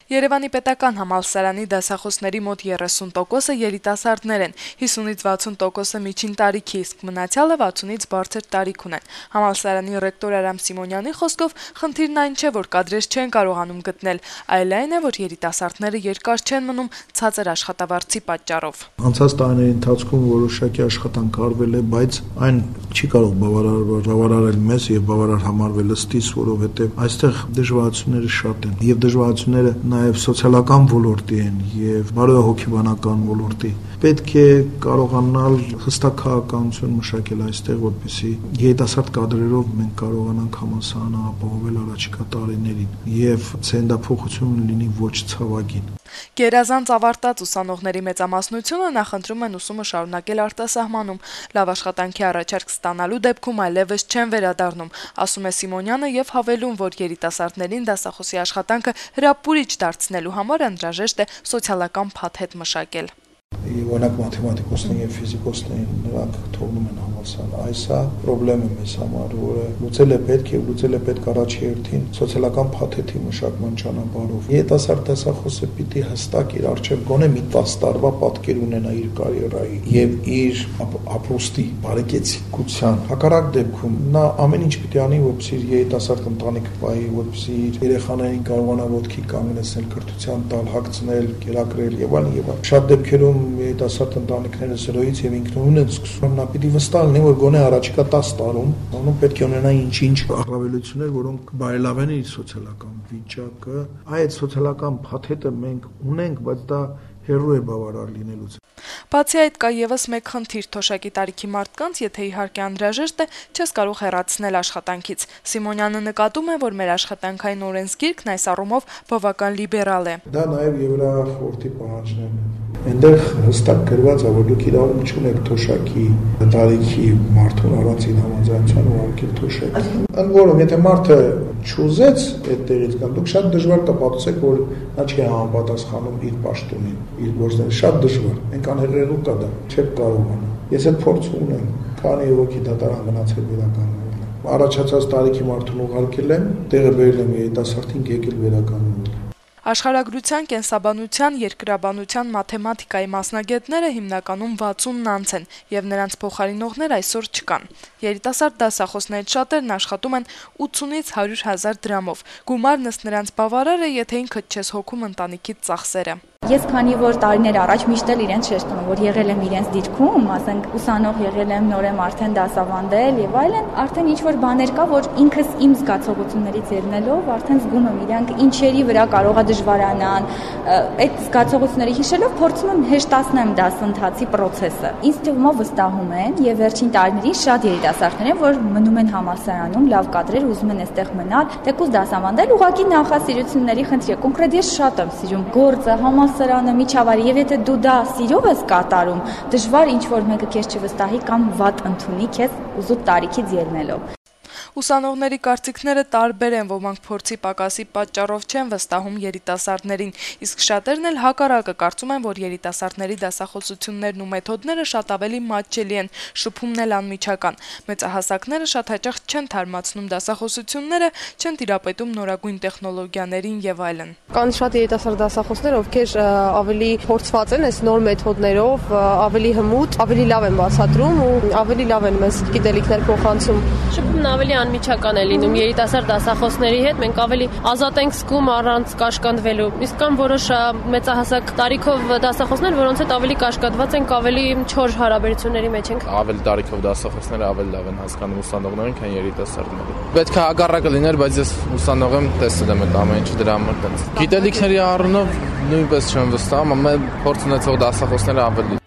Երևանի պետական համալսարանի դասախոսների մոտ 30%-ը երիտասարդներ են, 50-ից 60%-ը միջին տարիքի, իսկ մնացյալը 60-ից բարձր տարիք ունեն։ Համալսարանի ռեկտոր Արամ Սիմոնյանի խոսքով խնդիրն այն չէ, որ կադրեր չեն կարողանում գտնել, այլ այն է, որ երիտասարդները երկար չեն մնում ցածր աշխատավարձի պատճառով։ Անցած տարիների ընթացքում որոշակի աշխատանք արվել է, բայց այն չի կարող բավարարել մեզ եւ բավարար համարվել ըստիս, որովհետեւ այստեղ դժվարությունները շատ են եւ դժվարությունները նաև սոցիալական ոլորտի են եւ բարոյահոգեբանական ոլորտի։ Պետք է կարողանալ հստակ քաղաքականություն մշակել այստեղ, որպեսզի երիտասարդ կադրերով մենք կարողանանք համալսարանը ապահովել առաջիկա տարիներին եւ ցենդափոխությունը լինի ոչ ցավագին։ Գերազանց ավարտած ուսանողների մեծամասնությունը նախընտրում են ուսումը շարունակել արտասահմանում, լավ աշխատանքի առաջարկ ստանալու դեպքում այլևս չեն վերադառնում, ասում է Սիմոնյանը եւ հավելում, որ երիտասարդներին դասախոսի աշխատանքը հրապուրիչ դարձնելու համար անհրաժեշտ է սոցիալական փաթեթ մշակել։ Օրինակ մաթեմատիկոսներին եւ ֆիզիկոսներին նրանք թողնում են համալսարանը։ Այսա խնդրեմ է մեզ համար, որը լուծել է պետք առաջի հերթին սոցիալական փաթեթի մշակման ճանապարհով։ Երիտասարդ դասախոսը պիտի հստակ իր առջև գոնե մի 10 տարվա պատկեր ունենա իր կարիերայի եւ իր ապրոստի բարեկեցիկության։ Հակառակ դեպքում նա ամեն ինչ պիտի անի, որպեսզի իր երիտասարդ ընտանիքը պահի, որպեսզի իր երեխաներին կարողանա ոտքի կանգնեցնել, կրթության տալ, հագցնել, կերակրել եւ այլն եւ այլն։ Շատ դեպքերում երիտասարդ ընտանիքները զրոյից եւ ինքնուրույն են սկսում, նա պիտի վստահ լինի, որ գոնե առաջիկա 10 տարում պետք է ունենա ինչ առավելություններ, որոնք բարելավեն իր սոցիալական վիճակը։ Այդ սոցիալական փաթեթը մենք ունենք, բայց դա հեռու է բավարար լինելուց։ Բացի այդ կա եւս մեկ խնդիր՝ թոշակի տարիքի մարդկանց, եթե իհարկե անհրաժեշտ է, չես կարող հեռացնել աշխատանքից։ Սիմոնյանը նկատում է, որ մեր աշխատանքային օրենսգիրքն այս առումով բավական լիբերալ է։ Դա նաեւ Եվրախորհրդի պահանջներն են։ Այնտեղ հստակ գրված է, որ դուք իրավունք չունեք թոշակի տարիքի մարդուն առանցին համաձայնության ուղարկել թոշակ։ Ընդ որում, եթե մարդը չուզեց այդտեղից գալ, դուք շատ դժվար կպատասխանեք, որ նա չի համապատասխանում իր պաշտոնին, իր գործերին, շատ դժվար։ Մենք անհերրելու կա դա, չեք կարողանա։ Ես այդ փորձը ունեմ, քանի ոգի դատարան գնացել վերականգնվել։ Առաջացած տարիքի մարդուն ուղարկել եմ, տեղը բերել եմ երիտասարդին, եկել վերականգնվել։ Աշխարհագրության, կենսաբանության, երկրաբանության, մաթեմատիկայի մասնագետները հիմնականում 60-ն անց են եւ նրանց փոխարինողներ այսօր չկան։ Երիտասարդ դասախոսներից շատերն աշխատում են 80-ից 100,000 դրամով։ Գումարն ըստ նրանց բավարար է, եթե ինքդ չես հոգում ընտանիքիդ ծախսերը։ Ես քանի որ տարիներ առաջ միշտ էլ իրենց շեշտում եմ, որ եղել եմ իրենց դիրքում, ասենք ուսանող եղել եմ, նոր եմ արդեն դասավանդել եւ այլն, արդեն ինչ որ բաներ կա, որ ինքս իմ զգացողություններից ելնելով արդեն զգում եմ իրանք ինչերի վրա կարող է դժվարանան, այդ զգացողությունների հիշելով փորձում եմ հեշտացնեմ դասընթացի process-ը։ Ինձ թվում է վստահում են եւ վերջին տարիներին շատ երիտասարդներ են, որ մնում են համալսարանում, լավ կադրեր, ուզում են այստեղ մնալ, թեկուզ դասավանդել, ուղղակի նախասիրությունների խնդիր է։ Կոնկրետ ես շատ եմ սիրում գործը, համալսարանը, միջավայրը, եւ եթե դու դա սիրով ես կատարում, դժվար ինչ որ մեկը քեզ չվստահի կամ վատ ընդունի քեզ ուզուտ տարիքից ելնելով։ Ուսանողների կարծիքները տարբեր են, ոմանք փորձի պակասի պատճառով չեն վստահում երիտասարդներին, իսկ շատերն էլ հակառակը կարծում են, որ երիտասարդների դասախոսություններն ու մեթոդները շատ ավելի մատչելի են, շփումն էլ անմիջական։ Մեծահասակները շատ հաճախ չեն թարմացնում դասախոսությունները, չեն տիրապետում նորագույն տեխնոլոգիաներին եւ այլն։ Կան շատ երիտասարդ դասախոսներ, ովքեր ավելի փորձված են այս նոր մեթոդներով, ավելի հմուտ, ավելի լավ են բացատրում ու ավելի լավ են մեզ գիտելիքներ փոխանցում։ Շփումն ավելի անմիջական է լինում երիտասարդ դասախոսների հետ, մենք ավելի ազատ ենք զգում առանց կաշկանդվելու։ Իսկ կան որոշ մեծահասակ տարիքով դասախոսներ, որոնց հետ ավելի կաշկանդված ենք, ավելի չոր հարաբերությունների մեջ ենք։ Ավելի տարիքով դասախոսները ավելի լավ են հասկանում ուսանողներին, քան երիտասարդները։ Պետք է հակառակը լիներ, բայց ես ուսանող եմ, տեսել եմ այդ ամեն ինչը դրա համար տենց։ Գիտելիքների առումով նույնպես չեմ վստահում, ամեն փորձ ունեցող դասախոսները ավելի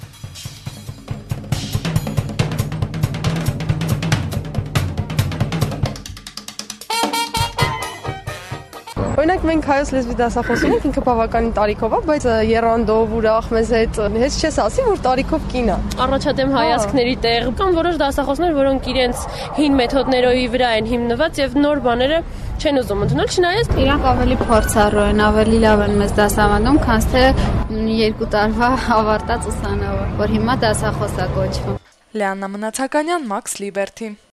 Օրինակ մենք հայոց լեզվի դասախոսում ենք, ինքը բավականին տարիքով է, բայց եռանդով, ուրախ մեզ հետ հեչ չես ասի, որ տարիքով կին է։ Առաջադեմ հայացքների տեղ կան որոշ դասախոսներ, որոնք իրենց հին մեթոդների վրա են հիմնված եւ նոր բաները չեն ուզում ընդունել, չնայած իրանք ավելի փորձառու են, ավելի լավ են մեզ դասավանդում, քան թե 2 տարվա ավարտած ուսանողը, որ հիմա դասախոս է կոչվում։ Լեաննա Մնացականյան, Մաքս Լիբերթի։